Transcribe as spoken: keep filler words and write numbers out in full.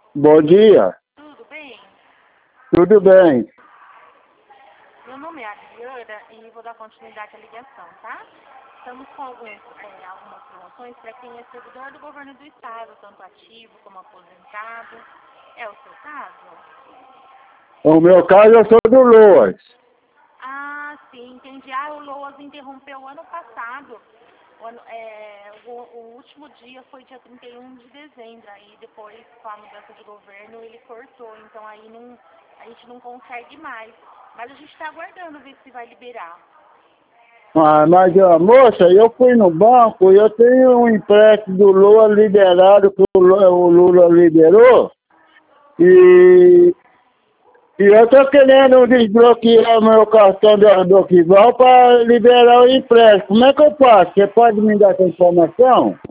Bom dia. Tudo bem? Tudo bem. Meu nome é Adriana e vou dar continuidade à ligação, tá? Estamos com alguns, é, algumas promoções para quem é servidor do governo do estado, tanto ativo como aposentado. É o seu caso? O meu caso, eu sou do Loas. Ah, sim, entendi. Ah, o Loas interrompeu ano passado. O, ano, é, o, o último dia foi dia trinta e um de dezembro. Aí depois, com a mudança de governo, ele cortou. Então aí não, a gente não consegue mais. Mas a gente está aguardando ver se vai liberar. Ah, mas, ó, moça, eu fui no banco e eu tenho um empréstimo do Lula liberado, que o Lula, o Lula liberou, e, e eu tô querendo desbloquear meu cartão do, do Kival para liberar o empréstimo. Como é que eu faço? Você pode me dar essa informação?